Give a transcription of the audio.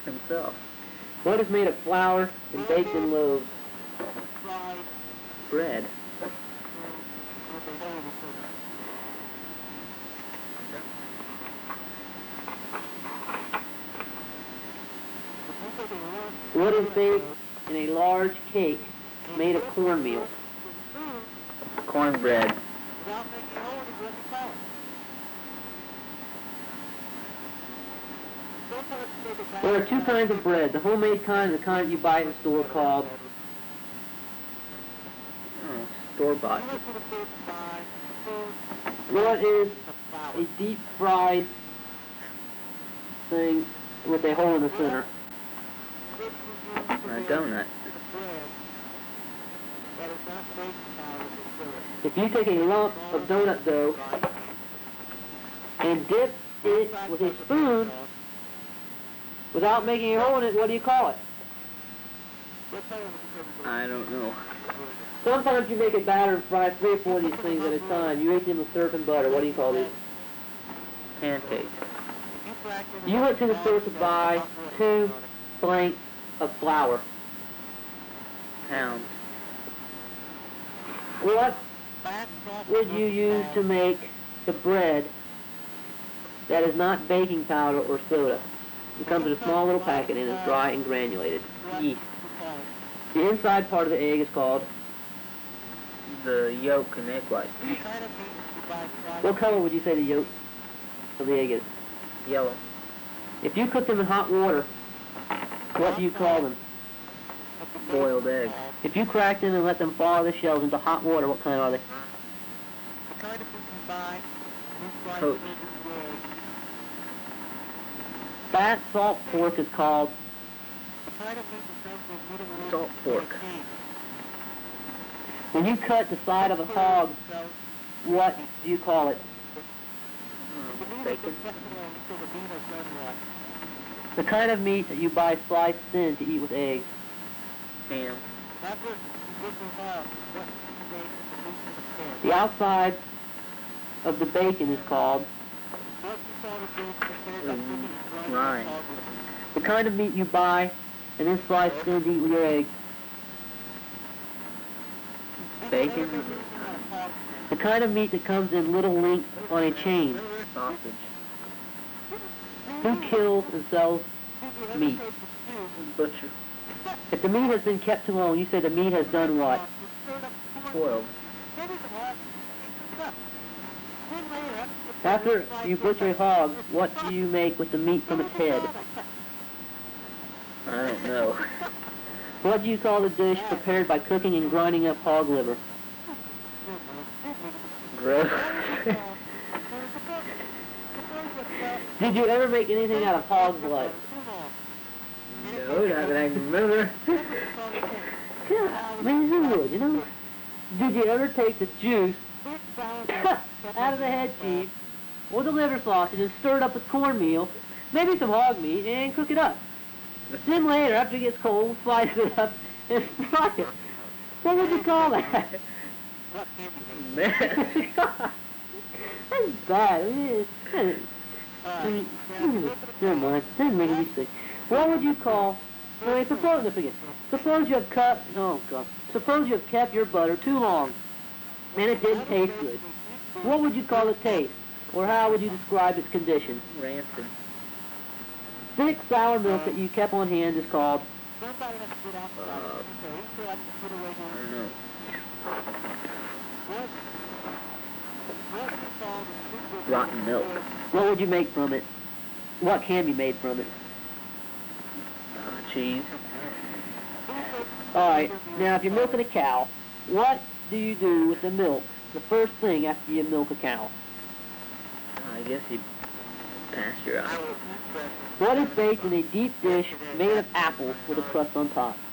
himself. What is made of flour and baked in loaves? Bread. What is baked in a large cake made of cornmeal? Cornbread. There are two kinds of bread. The homemade kind and the kind you buy at the store called Store-bought. what is a deep fried thing with a hole in the center? A donut. If you take a lump of donut dough and dip it with a spoon without making a hole in it, what do you call it? I don't know. Sometimes you make a batter and fry 3 or 4 of these things at a time. You eat them with syrup and butter. What do you call these? Pancakes. You went to the store to buy 2 blanks of flour. Pounds. What would you use to make the bread that is not baking powder or soda? It comes in a small little packet and is dry and granulated. Yeast. The inside part of the egg is called? The yolk and egg white. What color would you say the yolk of the egg is? Yellow. If you cook them in hot water, what do you call them? Boiled egg. If you crack them and let them fall out of the shells into hot water, what kind are they? Poached. Fat salt pork is called? Salt pork. When you cut the side of a hog, what do you call it? Bacon. The kind of meat that you buy sliced thin to eat with eggs. Ham. The outside of the bacon is called? Rind. The kind of meat you buy and then slice thin to eat with your eggs. Bacon. The kind of meat that comes in little links on a chain. Sausage. Who kills and sells meat? Butcher. If the meat has been kept too long, you say the meat has done what? Spoiled. After you butcher a hog, what do you make with the meat from its head? I don't know. What do you call the dish prepared by cooking and grinding up hog liver? Gross. Did you ever make anything out of hog blood? No, not that I can remember. Yeah, maybe you would, you know? Did you ever take the juice out of the head cheese or the liver sausage and stir it up with cornmeal, maybe some hog meat, and cook it up? Then later, after it gets cold, slice it up and fry it. What would you call that? Man. That's bad. Never mind. Doesn't make me sick. What would you call? I mean, suppose you have cut. Oh God. Suppose you have kept your butter too long, and it didn't taste good. What would you call the taste, or how would you describe its condition? Rancid. Thick sour milk that you kept on hand is called? I don't know. Rotten milk. What would you make from it? What can be made from it? Cheese. Alright, now if you're milking a cow, what do you do with the milk the first thing after you milk a cow? I guess you pasteurize. What is baked in a deep dish made of apples with a crust on top?